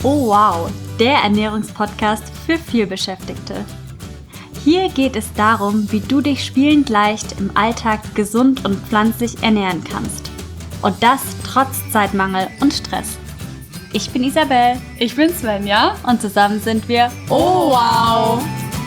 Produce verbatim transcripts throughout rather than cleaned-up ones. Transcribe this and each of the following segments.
Oh wow, der Ernährungspodcast für Vielbeschäftigte. Hier geht es darum, wie du dich spielend leicht im Alltag gesund und pflanzlich ernähren kannst. Und das trotz Zeitmangel und Stress. Ich bin Isabel. Ich bin Svenja. Und zusammen sind wir Oh wow!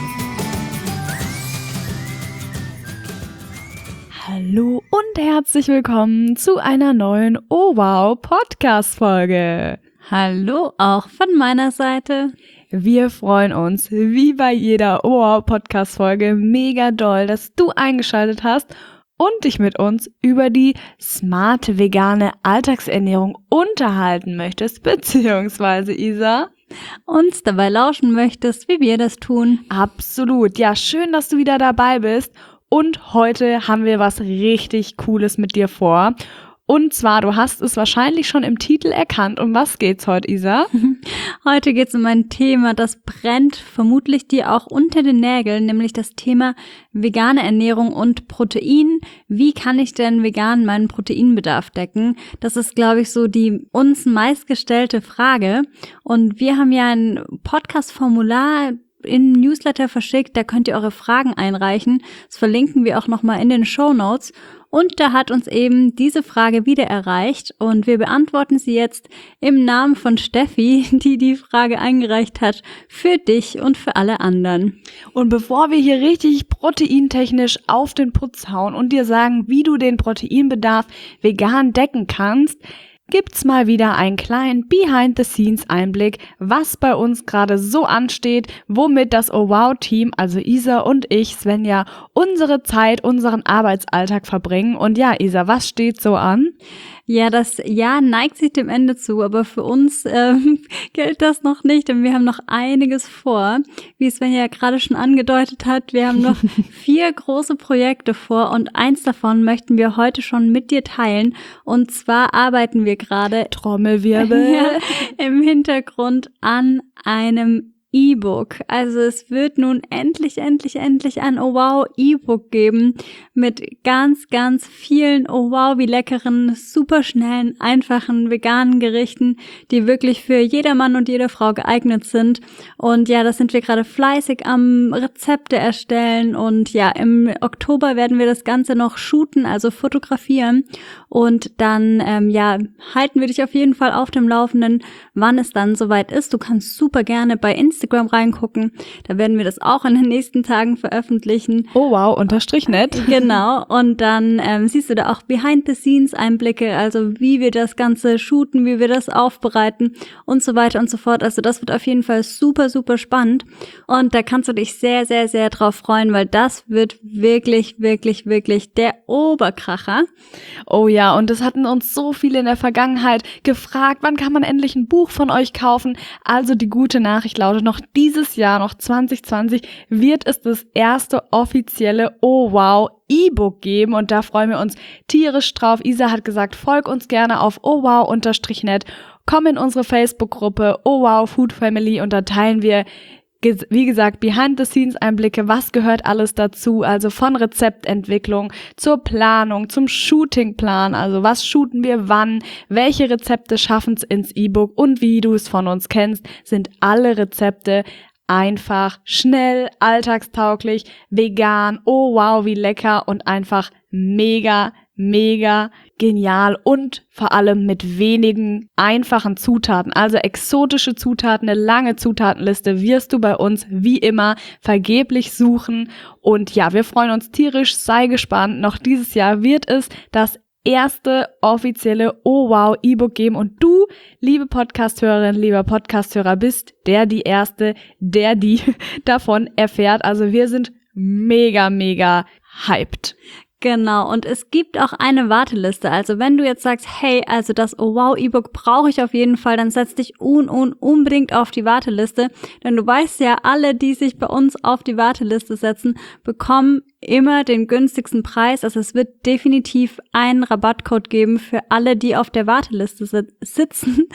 Hallo und herzlich willkommen zu einer neuen Oh wow Podcast-Folge. Hallo auch von meiner Seite. Wir freuen uns, wie bei jeder Oh wow Podcast-Folge, mega doll, dass du eingeschaltet hast und dich mit uns über die smarte vegane Alltagsernährung unterhalten möchtest, beziehungsweise Isa, uns dabei lauschen möchtest, wie wir das tun. Absolut. Ja, schön, dass du wieder dabei bist. Und heute haben wir was richtig Cooles mit dir vor. Und zwar, du hast es wahrscheinlich schon im Titel erkannt. Um was geht's heute, Isa? Heute geht's um ein Thema, das brennt vermutlich dir auch unter den Nägeln, nämlich das Thema vegane Ernährung und Protein. Wie kann ich denn vegan meinen Proteinbedarf decken? Das ist, glaube ich, so die uns meistgestellte Frage. Und wir haben ja ein Podcast-Formular im Newsletter verschickt, da könnt ihr eure Fragen einreichen. Das verlinken wir auch nochmal in den Shownotes. Und da hat uns eben diese Frage wieder erreicht und wir beantworten sie jetzt im Namen von Steffi, die die Frage eingereicht hat, für dich und für alle anderen. Und bevor wir hier richtig proteintechnisch auf den Putz hauen und dir sagen, wie du den Proteinbedarf vegan decken kannst, gibt's mal wieder einen kleinen Behind-the-Scenes-Einblick, was bei uns gerade so ansteht, womit das Oh Wow-Team, also Isa und ich, Svenja, unsere Zeit, unseren Arbeitsalltag verbringen. Und ja, Isa, was steht so an? Ja, das Jahr neigt sich dem Ende zu, aber für uns ähm, gilt das noch nicht, denn wir haben noch einiges vor. Wie Svenja ja gerade schon angedeutet hat, wir haben noch vier große Projekte vor und eins davon möchten wir heute schon mit dir teilen. Und zwar arbeiten wir gerade Trommelwirbel ja, im Hintergrund an einem E-Book. Also es wird nun endlich, endlich, endlich ein Oh wow E-Book geben mit ganz, ganz vielen Oh wow wie leckeren, superschnellen, einfachen, veganen Gerichten, die wirklich für jedermann und jede Frau geeignet sind. Und ja, das sind wir gerade fleißig am Rezepte erstellen und ja, im Oktober werden wir das Ganze noch shooten, also fotografieren und dann ähm, ja, halten wir dich auf jeden Fall auf dem Laufenden, wann es dann soweit ist. Du kannst super gerne bei Instagram reingucken. Da werden wir das auch in den nächsten Tagen veröffentlichen. Oh wow, unterstrich nett. Genau. Und dann ähm, siehst du da auch Behind-the-Scenes-Einblicke, also wie wir das Ganze shooten, wie wir das aufbereiten und so weiter und so fort. Also das wird auf jeden Fall super, super spannend. Und da kannst du dich sehr, sehr, sehr drauf freuen, weil das wird wirklich, wirklich, wirklich der Oberkracher. Oh ja, und es hatten uns so viele in der Vergangenheit gefragt, wann kann man endlich ein Buch von euch kaufen? Also die gute Nachricht lautet noch, dieses Jahr, noch zwanzig zwanzig, wird es das erste offizielle Oh wow E-Book geben und da freuen wir uns tierisch drauf. Isa hat gesagt, folg uns gerne auf oh wow unterstrich net, komm in unsere Facebook-Gruppe Oh wow Food Family und da teilen wir, wie gesagt, Behind-the-Scenes-Einblicke, was gehört alles dazu, also von Rezeptentwicklung zur Planung, zum Shootingplan, also was shooten wir wann, welche Rezepte schaffen es ins E-Book und wie du es von uns kennst, sind alle Rezepte einfach, schnell, alltagstauglich, vegan, oh wow, wie lecker und einfach mega, mega genial und vor allem mit wenigen einfachen Zutaten, also exotische Zutaten, eine lange Zutatenliste wirst du bei uns wie immer vergeblich suchen und ja, wir freuen uns tierisch, sei gespannt, noch dieses Jahr wird es das erste offizielle Oh wow E-Book geben und du, liebe Podcast-Hörerin, lieber Podcast-Hörer, bist der, die Erste, der, die davon erfährt, also wir sind mega, mega hyped. Genau, und es gibt auch eine Warteliste. Also wenn du jetzt sagst, hey, also das Oh wow E-Book brauche ich auf jeden Fall, dann setz dich un un unbedingt auf die Warteliste. Denn du weißt ja, alle, die sich bei uns auf die Warteliste setzen, bekommen immer den günstigsten Preis. Also es wird definitiv einen Rabattcode geben für alle, die auf der Warteliste sit- sitzen.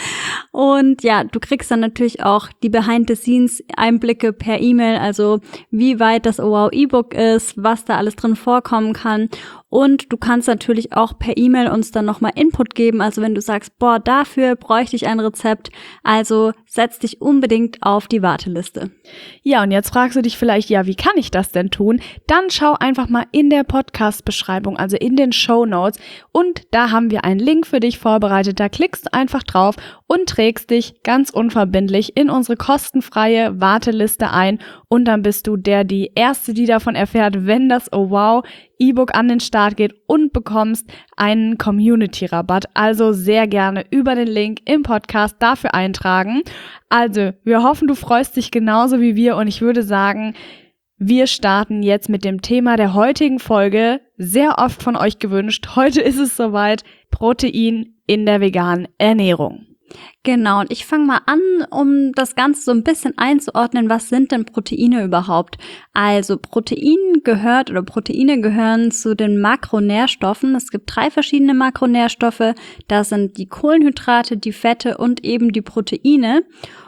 Und ja, du kriegst dann natürlich auch die Behind-the-Scenes-Einblicke per E-Mail, also wie weit das Oh wow E-Book ist, was da alles drin vorkommen kann. Und du kannst natürlich auch per E-Mail uns dann nochmal Input geben. Also wenn du sagst, boah, dafür bräuchte ich ein Rezept, also setz dich unbedingt auf die Warteliste. Ja, und jetzt fragst du dich vielleicht, ja, wie kann ich das denn tun? Dann schau einfach mal in der Podcast-Beschreibung, also in den Shownotes, und da haben wir einen Link für dich vorbereitet. Da klickst du einfach drauf und trägst dich ganz unverbindlich in unsere kostenfreie Warteliste ein, und dann bist du der, die Erste, die davon erfährt, wenn das Oh Wow E-Book an den Start geht, und bekommst einen Community-Rabatt. Also sehr gerne über den Link im Podcast dafür eintragen. Also, wir hoffen, du freust dich genauso wie wir, und ich würde sagen, wir starten jetzt mit dem Thema der heutigen Folge, sehr oft von euch gewünscht. Heute ist es soweit: Protein in der veganen Ernährung. Genau, und ich fange mal an, um das Ganze so ein bisschen einzuordnen. Was sind denn Proteine überhaupt? Also Protein gehört oder Proteine gehören zu den Makronährstoffen. Es gibt drei verschiedene Makronährstoffe. Das sind die Kohlenhydrate, die Fette und eben die Proteine.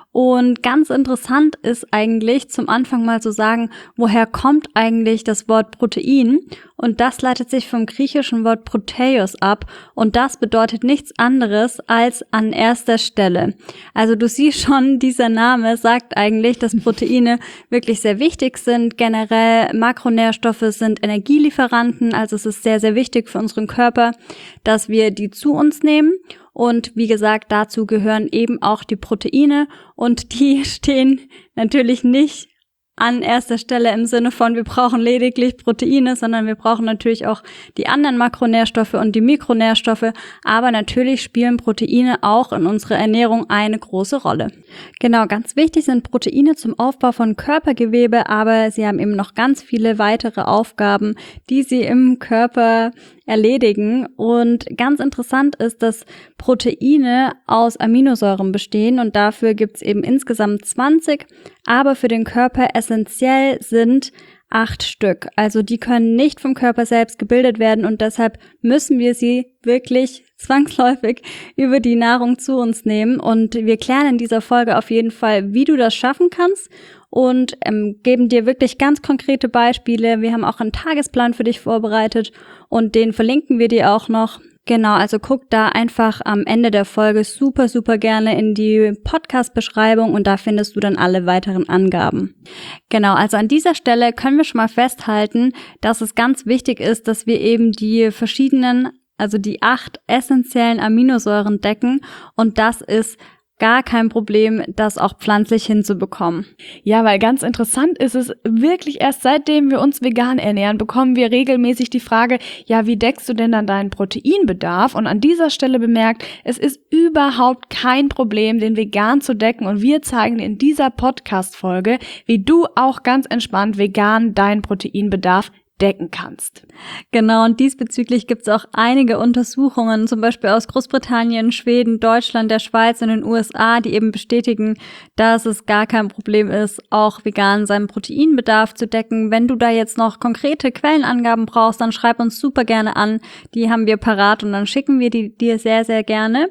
Und ganz interessant ist eigentlich zum Anfang mal zu sagen, woher kommt eigentlich das Wort Protein? Und das leitet sich vom griechischen Wort Proteios ab, und das bedeutet nichts anderes als an erster Stelle. Also du siehst schon, dieser Name sagt eigentlich, dass Proteine wirklich sehr wichtig sind. Generell Makronährstoffe sind Energielieferanten, also es ist sehr, sehr wichtig für unseren Körper, dass wir die zu uns nehmen. Und wie gesagt, dazu gehören eben auch die Proteine, und die stehen natürlich nicht an erster Stelle im Sinne von, wir brauchen lediglich Proteine, sondern wir brauchen natürlich auch die anderen Makronährstoffe und die Mikronährstoffe, aber natürlich spielen Proteine auch in unserer Ernährung eine große Rolle. Genau, ganz wichtig sind Proteine zum Aufbau von Körpergewebe, aber sie haben eben noch ganz viele weitere Aufgaben, die sie im Körper erledigen. Und ganz interessant ist, dass Proteine aus Aminosäuren bestehen, und dafür gibt es eben insgesamt zwanzig, aber für den Körper essentiell sind acht Stück. Also die können nicht vom Körper selbst gebildet werden, und deshalb müssen wir sie wirklich zwangsläufig über die Nahrung zu uns nehmen. Und wir klären in dieser Folge auf jeden Fall, wie du das schaffen kannst, und ähm, geben dir wirklich ganz konkrete Beispiele. Wir haben auch einen Tagesplan für dich vorbereitet, und den verlinken wir dir auch noch. Genau, also guck da einfach am Ende der Folge super, super gerne in die Podcast-Beschreibung, und da findest du dann alle weiteren Angaben. Genau, also an dieser Stelle können wir schon mal festhalten, dass es ganz wichtig ist, dass wir eben die verschiedenen, also die acht essentiellen Aminosäuren decken, und das ist gar kein Problem, das auch pflanzlich hinzubekommen. Ja, weil ganz interessant ist es, wirklich erst seitdem wir uns vegan ernähren, bekommen wir regelmäßig die Frage, ja, wie deckst du denn dann deinen Proteinbedarf? Und an dieser Stelle bemerkt, es ist überhaupt kein Problem, den vegan zu decken, und wir zeigen dir in dieser Podcast-Folge, wie du auch ganz entspannt vegan deinen Proteinbedarf decken kannst. Genau, und diesbezüglich gibt es auch einige Untersuchungen, zum Beispiel aus Großbritannien, Schweden, Deutschland, der Schweiz und den U S A, die eben bestätigen, dass es gar kein Problem ist, auch vegan seinen Proteinbedarf zu decken. Wenn du da jetzt noch konkrete Quellenangaben brauchst, dann schreib uns super gerne an, die haben wir parat, und dann schicken wir die dir sehr, sehr gerne.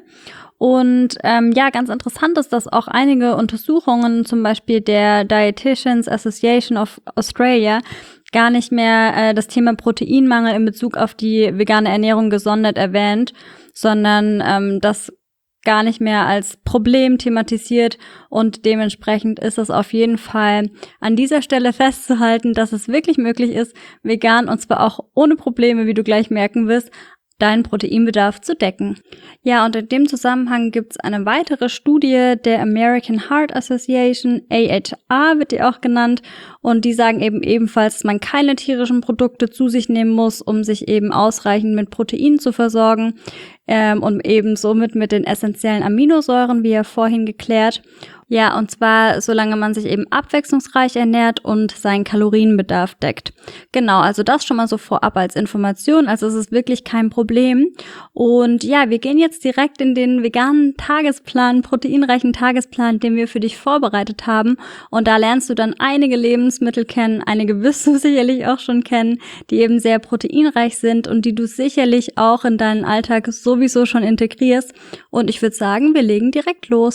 Und ähm, ja, ganz interessant ist, dass auch einige Untersuchungen, zum Beispiel der Dietitians Association of Australia, gar nicht mehr äh, das Thema Proteinmangel in Bezug auf die vegane Ernährung gesondert erwähnt, sondern ähm, das gar nicht mehr als Problem thematisiert, und dementsprechend ist es auf jeden Fall an dieser Stelle festzuhalten, dass es wirklich möglich ist, vegan, und zwar auch ohne Probleme, wie du gleich merken wirst, deinen Proteinbedarf zu decken. Ja, und in dem Zusammenhang gibt es eine weitere Studie der American Heart Association, A H R wird die auch genannt, und die sagen eben ebenfalls, dass man keine tierischen Produkte zu sich nehmen muss, um sich eben ausreichend mit Proteinen zu versorgen, ähm, und eben somit mit den essentiellen Aminosäuren, wie ja vorhin geklärt. Ja, und zwar solange man sich eben abwechslungsreich ernährt und seinen Kalorienbedarf deckt. Genau, also das schon mal so vorab als Information, also es ist wirklich kein Problem. Und ja, wir gehen jetzt direkt in den veganen Tagesplan, proteinreichen Tagesplan, den wir für dich vorbereitet haben. Und da lernst du dann einige Lebensmittel kennen, einige wirst du sicherlich auch schon kennen, die eben sehr proteinreich sind und die du sicherlich auch in deinen Alltag sowieso schon integrierst. Und ich würde sagen, wir legen direkt los.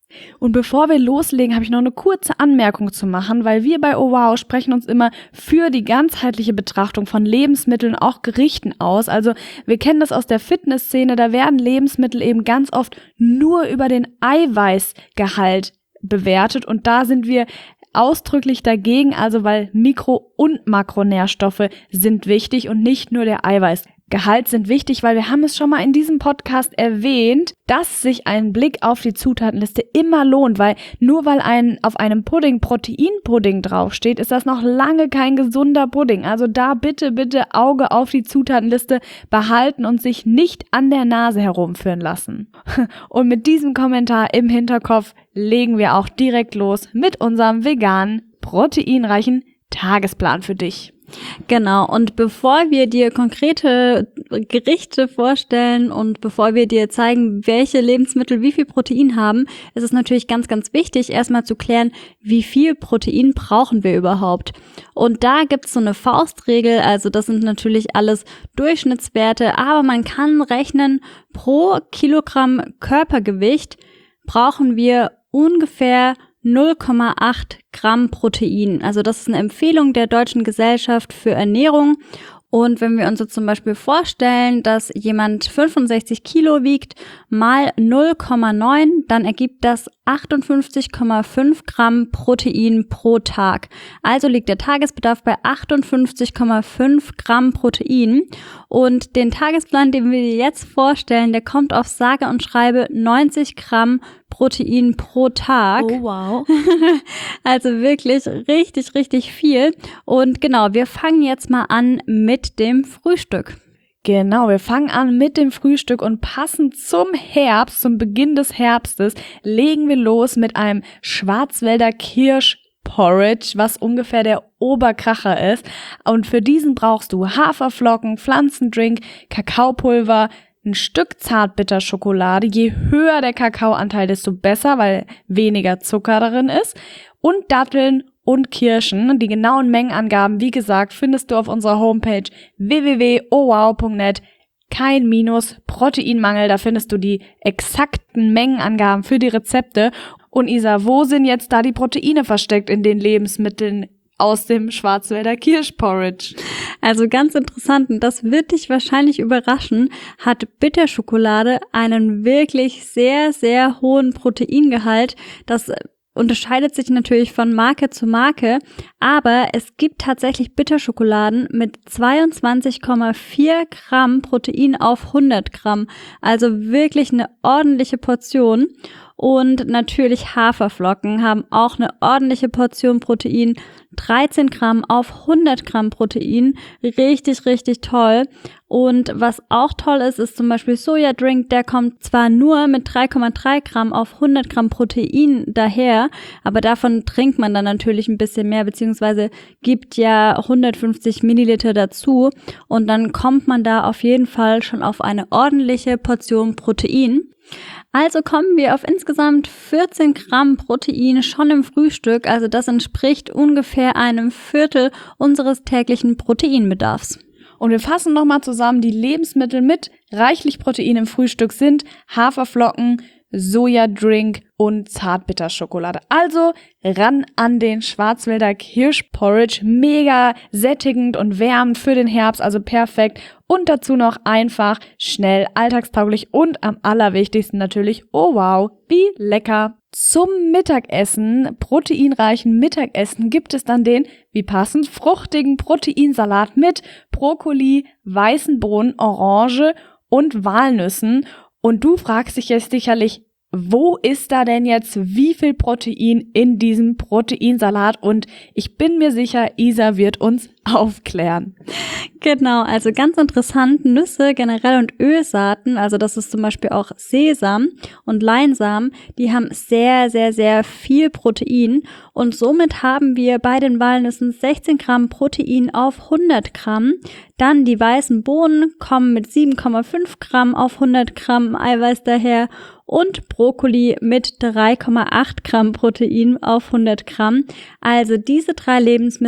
Und bevor wir loslegen, habe ich noch eine kurze Anmerkung zu machen, weil wir bei Oh Wow sprechen uns immer für die ganzheitliche Betrachtung von Lebensmitteln, auch Gerichten aus. Also wir kennen das aus der Fitnessszene, da werden Lebensmittel eben ganz oft nur über den Eiweißgehalt bewertet und da sind wir ausdrücklich dagegen, also weil Mikro- und Makronährstoffe sind wichtig und nicht nur der Eiweißgehalt sind wichtig, weil wir haben es schon mal in diesem Podcast erwähnt, dass sich ein Blick auf die Zutatenliste immer lohnt, weil nur weil ein auf einem Pudding Proteinpudding draufsteht, ist das noch lange kein gesunder Pudding. Also da bitte, bitte Auge auf die Zutatenliste behalten und sich nicht an der Nase herumführen lassen. Und mit diesem Kommentar im Hinterkopf legen wir auch direkt los mit unserem veganen, proteinreichen Tagesplan für dich. Genau, und bevor wir dir konkrete Gerichte vorstellen und bevor wir dir zeigen, welche Lebensmittel wie viel Protein haben, ist es natürlich ganz, ganz wichtig, erstmal zu klären, wie viel Protein brauchen wir überhaupt. Und da gibt's so eine Faustregel, also das sind natürlich alles Durchschnittswerte, aber man kann rechnen, pro Kilogramm Körpergewicht brauchen wir ungefähr null Komma acht Gramm Protein. Also das ist eine Empfehlung der Deutschen Gesellschaft für Ernährung. Und wenn wir uns jetzt zum Beispiel vorstellen, dass jemand fünfundsechzig Kilo wiegt mal null Komma neun, dann ergibt das achtundfünfzig Komma fünf Gramm Protein pro Tag. Also liegt der Tagesbedarf bei achtundfünfzig Komma fünf Gramm Protein. Und den Tagesplan, den wir dir jetzt vorstellen, der kommt auf sage und schreibe neunzig Gramm Protein pro Tag. Oh wow. Also wirklich richtig, richtig viel. Und genau, wir fangen jetzt mal an mit dem Frühstück. Genau, wir fangen an mit dem Frühstück und passend zum Herbst, zum Beginn des Herbstes, legen wir los mit einem Schwarzwälder Kirschporridge, was ungefähr der Oberkracher ist. Und für diesen brauchst du Haferflocken, Pflanzendrink, Kakaopulver, ein Stück Zartbitterschokolade. Je höher der Kakaoanteil, desto besser, weil weniger Zucker darin ist. Und Datteln und Kirschen. Die genauen Mengenangaben, wie gesagt, findest du auf unserer Homepage w w w punkt oh wow punkt net. Kein Minus, Proteinmangel, da findest du die exakten Mengenangaben für die Rezepte. Und Isa, wo sind jetzt da die Proteine versteckt in den Lebensmitteln aus dem Schwarzwälder Kirschporridge? Also ganz interessant, und das wird dich wahrscheinlich überraschen, hat Bitterschokolade einen wirklich sehr, sehr hohen Proteingehalt. Das unterscheidet sich natürlich von Marke zu Marke, aber es gibt tatsächlich Bitterschokoladen mit zweiundzwanzig Komma vier Gramm Protein auf hundert Gramm. Also wirklich eine ordentliche Portion. Und natürlich Haferflocken haben auch eine ordentliche Portion Protein, dreizehn Gramm auf hundert Gramm Protein, richtig, richtig toll. Und was auch toll ist, ist zum Beispiel Sojadrink, der kommt zwar nur mit drei Komma drei Gramm auf hundert Gramm Protein daher, aber davon trinkt man dann natürlich ein bisschen mehr, beziehungsweise gibt ja hundertfünfzig Milliliter dazu und dann kommt man da auf jeden Fall schon auf eine ordentliche Portion Protein. Also kommen wir auf insgesamt vierzehn Gramm Protein schon im Frühstück, also das entspricht ungefähr einem Viertel unseres täglichen Proteinbedarfs. Und wir fassen nochmal zusammen, die Lebensmittel mit reichlich Protein im Frühstück sind Haferflocken, Sojadrink und Zartbitterschokolade. Also ran an den Schwarzwälder Kirschporridge, mega sättigend und wärmend für den Herbst, also perfekt. Und dazu noch einfach, schnell, alltagstauglich und am allerwichtigsten natürlich, oh wow, wie lecker. Zum Mittagessen, proteinreichen Mittagessen, gibt es dann den, wie passend, fruchtigen Proteinsalat mit Brokkoli, weißen Bohnen, Orange und Walnüssen. Und du fragst dich jetzt sicherlich, wo ist da denn jetzt wie viel Protein in diesem Proteinsalat? Und ich bin mir sicher, Isa wird uns aufklären. Genau, also ganz interessant, Nüsse generell und Ölsaaten, also das ist zum Beispiel auch Sesam und Leinsamen, die haben sehr, sehr, sehr viel Protein und somit haben wir bei den Walnüssen sechzehn Gramm Protein auf hundert Gramm. Dann die weißen Bohnen kommen mit sieben Komma fünf Gramm auf hundert Gramm Eiweiß daher und Brokkoli mit drei Komma acht Gramm Protein auf hundert Gramm. Also diese drei Lebensmittel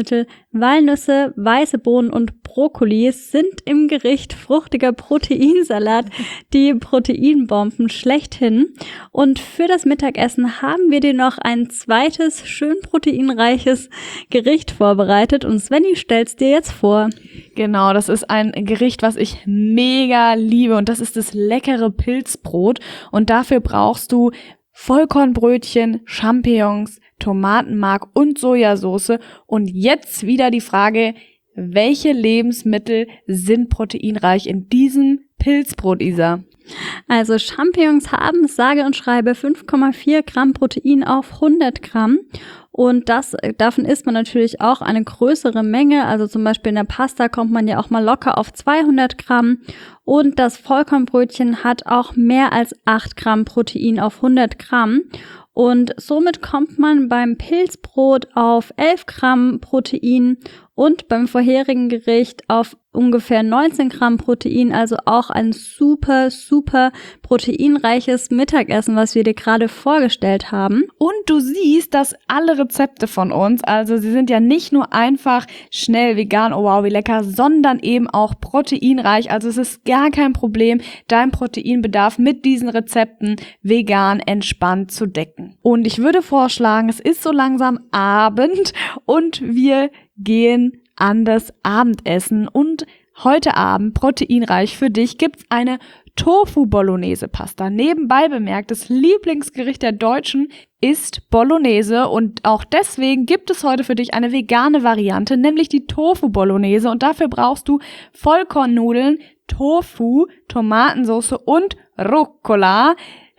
Walnüsse, weiße Bohnen und Brokkoli sind im Gericht fruchtiger Proteinsalat die Proteinbomben schlechthin. Und für das Mittagessen haben wir dir noch ein zweites, schön proteinreiches Gericht vorbereitet. Und Svenny stellt's dir jetzt vor. Genau, das ist ein Gericht, was ich mega liebe. Und das ist das leckere Pilzbrot. Und dafür brauchst du Vollkornbrötchen, Champignons, Tomatenmark und Sojasauce. Und jetzt wieder die Frage, welche Lebensmittel sind proteinreich in diesem Pilzbrot, Isa? Also Champignons haben sage und schreibe fünf Komma vier Gramm Protein auf hundert Gramm. Und das, davon isst man natürlich auch eine größere Menge. Also zum Beispiel in der Pasta kommt man ja auch mal locker auf zweihundert Gramm. Und das Vollkornbrötchen hat auch mehr als acht Gramm Protein auf hundert Gramm. Und somit kommt man beim Pilzbrot auf elf Gramm Protein und beim vorherigen Gericht auf ungefähr neunzehn Gramm Protein, also auch ein super, super proteinreiches Mittagessen, was wir dir gerade vorgestellt haben. Und du siehst, dass alle Rezepte von uns, also sie sind ja nicht nur einfach schnell vegan, oh wow, wie lecker, sondern eben auch proteinreich. Also es ist gar kein Problem, deinen Proteinbedarf mit diesen Rezepten vegan entspannt zu decken. Und ich würde vorschlagen, es ist so langsam Abend und wir gehen an das Abendessen und heute Abend, proteinreich für dich, gibt's eine Tofu-Bolognese-Pasta. Nebenbei bemerkt, das Lieblingsgericht der Deutschen ist Bolognese und auch deswegen gibt es heute für dich eine vegane Variante, nämlich die Tofu-Bolognese und dafür brauchst du Vollkornnudeln, Tofu, Tomatensauce und Rucola.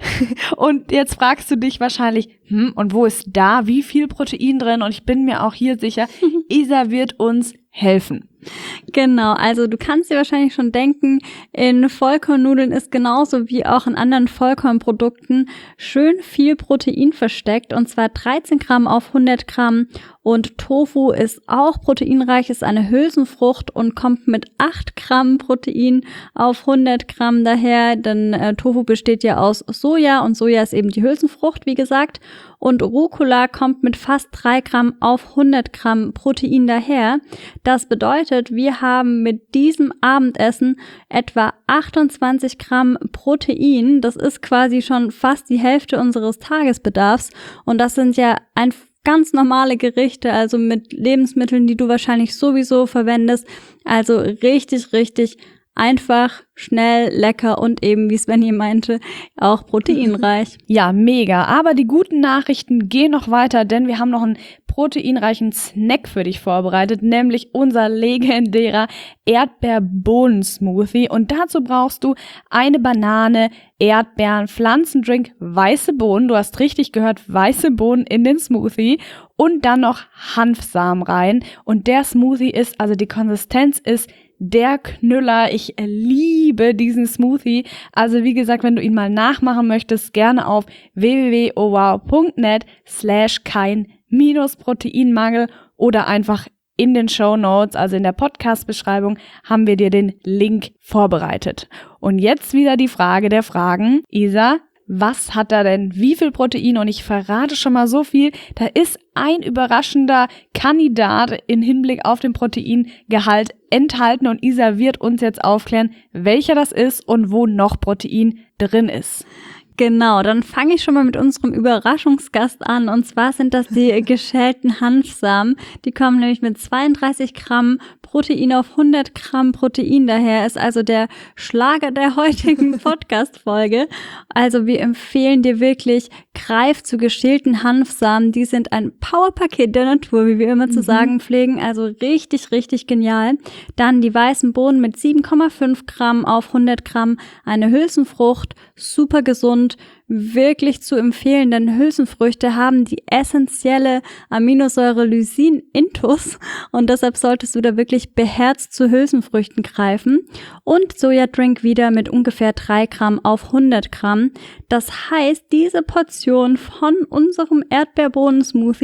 Und jetzt fragst du dich wahrscheinlich, hm, und wo ist da wie viel Protein drin? Und ich bin mir auch hier sicher, Isa wird uns helfen. Genau, also du kannst dir wahrscheinlich schon denken, in Vollkornnudeln ist genauso wie auch in anderen Vollkornprodukten schön viel Protein versteckt, und zwar dreizehn Gramm auf hundert Gramm. Und Tofu ist auch proteinreich, ist eine Hülsenfrucht und kommt mit acht Gramm Protein auf hundert Gramm daher, denn äh, Tofu besteht ja aus Soja und Soja ist eben die Hülsenfrucht, wie gesagt. Und Rucola kommt mit fast drei Gramm auf hundert Gramm Protein daher. Das bedeutet, wir haben mit diesem Abendessen etwa achtundzwanzig Gramm Protein. Das ist quasi schon fast die Hälfte unseres Tagesbedarfs. Und das sind ja ein ganz normale Gerichte, also mit Lebensmitteln, die du wahrscheinlich sowieso verwendest. Also richtig, richtig einfach, schnell, lecker und eben, wie Svenny meinte, auch proteinreich. Ja, mega. Aber die guten Nachrichten gehen noch weiter, denn wir haben noch einen proteinreichen Snack für dich vorbereitet, nämlich unser legendärer Erdbeerbohnen-Smoothie. Und dazu brauchst du eine Banane, Erdbeeren, Pflanzendrink, weiße Bohnen, du hast richtig gehört, weiße Bohnen in den Smoothie und dann noch Hanfsamen rein. Und der Smoothie ist, also die Konsistenz ist der Knüller. Ich liebe diesen Smoothie. Also wie gesagt, wenn du ihn mal nachmachen möchtest, gerne auf w w w punkt o wow punkt net slash kein minus Proteinmangel oder einfach in den Shownotes, also in der Podcast-Beschreibung, haben wir dir den Link vorbereitet. Und jetzt wieder die Frage der Fragen. Isa, was hat da denn wie viel Protein? Und ich verrate schon mal so viel, da ist ein überraschender Kandidat in Hinblick auf den Proteingehalt enthalten und Isa wird uns jetzt aufklären, welcher das ist und wo noch Protein drin ist. Genau, dann fange ich schon mal mit unserem Überraschungsgast an, und zwar sind das die geschälten Hanfsamen. Die kommen nämlich mit zweiunddreißig Gramm Protein auf hundert Gramm Protein daher, ist also der Schlager der heutigen Podcast-Folge. Also wir empfehlen dir wirklich, greif zu geschälten Hanfsamen. Die sind ein Powerpaket der Natur, wie wir immer zu mhm. sagen pflegen. Also richtig, richtig genial. Dann die weißen Bohnen mit sieben Komma fünf Gramm auf hundert Gramm. Eine Hülsenfrucht, super gesund, wirklich zu empfehlen, denn Hülsenfrüchte haben die essentielle Aminosäure Lysin-Intus und deshalb solltest du da wirklich beherzt zu Hülsenfrüchten greifen. Und Sojadrink wieder mit ungefähr drei Gramm auf hundert Gramm. Das heißt, diese Portion von unserem Erdbeerbohnen-Smoothie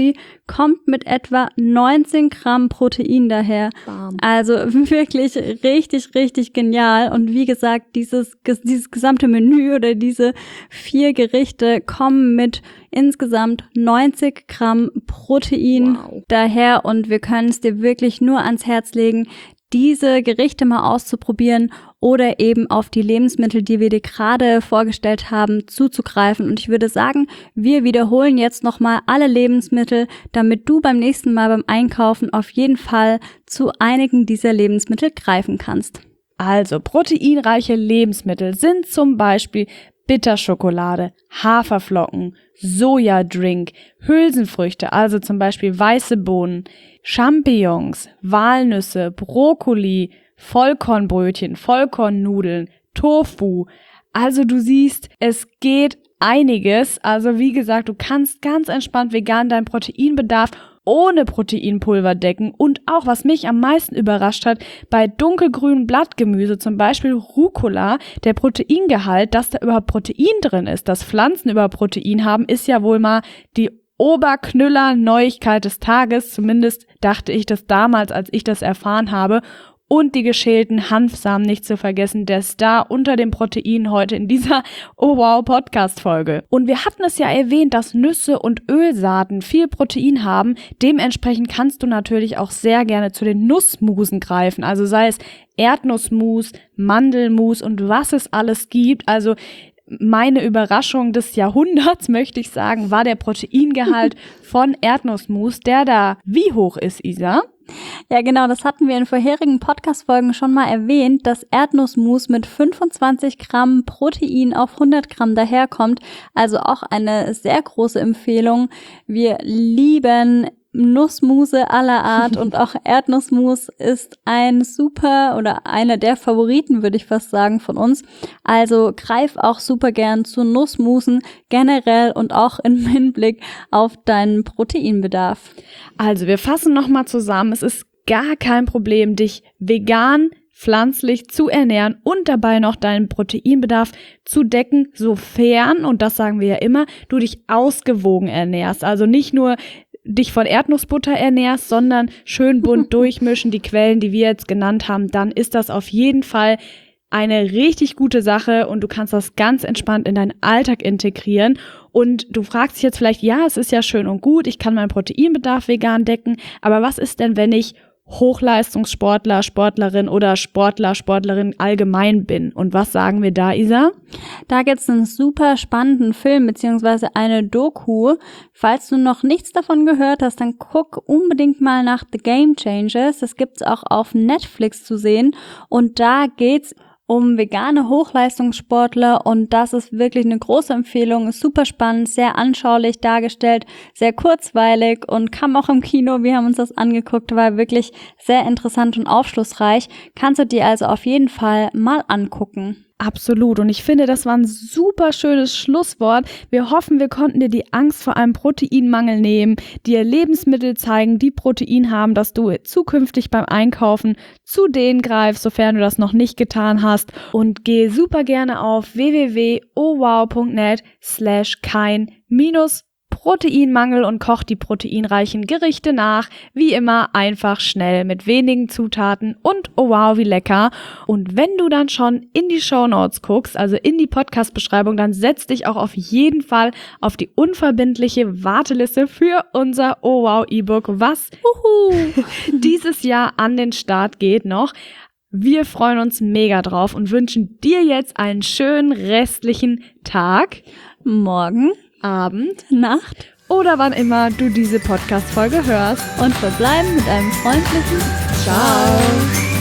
kommt mit etwa neunzehn Gramm Protein daher. Bam. Also wirklich richtig, richtig genial. Und wie gesagt, dieses, dieses gesamte Menü oder diese vier Gerichte kommen mit insgesamt neunzig Gramm Protein Wow. daher. Und wir können es dir wirklich nur ans Herz legen, diese Gerichte mal auszuprobieren oder eben auf die Lebensmittel, die wir dir gerade vorgestellt haben, zuzugreifen. Und ich würde sagen, wir wiederholen jetzt nochmal alle Lebensmittel, damit du beim nächsten Mal beim Einkaufen auf jeden Fall zu einigen dieser Lebensmittel greifen kannst. Also, proteinreiche Lebensmittel sind zum Beispiel Bitterschokolade, Haferflocken, Sojadrink, Hülsenfrüchte, also zum Beispiel weiße Bohnen, Champignons, Walnüsse, Brokkoli, Vollkornbrötchen, Vollkornnudeln, Tofu. Also du siehst, es geht einiges. Also wie gesagt, du kannst ganz entspannt vegan deinen Proteinbedarf ohne Proteinpulver decken. Und auch, was mich am meisten überrascht hat, bei dunkelgrünem Blattgemüse, zum Beispiel Rucola, der Proteingehalt, dass da überhaupt Protein drin ist, dass Pflanzen überhaupt Protein haben, ist ja wohl mal die Oberknüller-Neuigkeit des Tages. Zumindest dachte ich das damals, als ich das erfahren habe. Und die geschälten Hanfsamen nicht zu vergessen, der Star unter den Proteinen heute in dieser Oh Wow Podcast-Folge. Und wir hatten es ja erwähnt, dass Nüsse und Ölsaaten viel Protein haben. Dementsprechend kannst du natürlich auch sehr gerne zu den Nussmusen greifen. Also sei es Erdnussmus, Mandelmus und was es alles gibt. Also meine Überraschung des Jahrhunderts, möchte ich sagen, war der Proteingehalt von Erdnussmus, der da wie hoch ist, Isa? Ja, genau, das hatten wir in vorherigen Podcast-Folgen schon mal erwähnt, dass Erdnussmus mit fünfundzwanzig Gramm Protein auf hundert Gramm daherkommt. Also auch eine sehr große Empfehlung. Wir lieben Nussmuse aller Art und auch Erdnussmus ist ein super oder einer der Favoriten, würde ich fast sagen, von uns. Also greif auch super gern zu Nussmusen generell und auch im Hinblick auf deinen Proteinbedarf. Also wir fassen nochmal zusammen. Es ist gar kein Problem, dich vegan, pflanzlich zu ernähren und dabei noch deinen Proteinbedarf zu decken, sofern, und das sagen wir ja immer, du dich ausgewogen ernährst. Also nicht nur dich von Erdnussbutter ernährst, sondern schön bunt durchmischen, die Quellen, die wir jetzt genannt haben, dann ist das auf jeden Fall eine richtig gute Sache und du kannst das ganz entspannt in deinen Alltag integrieren. Und du fragst dich jetzt vielleicht, ja, es ist ja schön und gut, ich kann meinen Proteinbedarf vegan decken, aber was ist denn, wenn ich Hochleistungssportler, Sportlerin oder Sportler, Sportlerin allgemein bin? Und was sagen wir da, Isa? Da gibt's einen super spannenden Film beziehungsweise eine Doku. Falls du noch nichts davon gehört hast, dann guck unbedingt mal nach The Game Changers. Das gibt's auch auf Netflix zu sehen. Und da geht's um vegane Hochleistungssportler und das ist wirklich eine große Empfehlung, ist super spannend, sehr anschaulich dargestellt, sehr kurzweilig und kam auch im Kino, wir haben uns das angeguckt, war wirklich sehr interessant und aufschlussreich, kannst du dir also auf jeden Fall mal angucken. Absolut. Und ich finde, das war ein super schönes Schlusswort. Wir hoffen, wir konnten dir die Angst vor einem Proteinmangel nehmen, dir Lebensmittel zeigen, die Protein haben, dass du zukünftig beim Einkaufen zu denen greifst, sofern du das noch nicht getan hast. Und geh super gerne auf w w w punkt o wow punkt net slash kein minus Proteinmangel und koch die proteinreichen Gerichte nach. Wie immer einfach schnell mit wenigen Zutaten und oh wow, wie lecker. Und wenn du dann schon in die Shownotes guckst, also in die Podcast-Beschreibung, dann setz dich auch auf jeden Fall auf die unverbindliche Warteliste für unser Oh wow E-Book, was uhu, dieses Jahr an den Start geht noch. Wir freuen uns mega drauf und wünschen dir jetzt einen schönen restlichen Tag, Morgen, Abend, Nacht oder wann immer du diese Podcast-Folge hörst. und verbleiben mit einem freundlichen Ciao.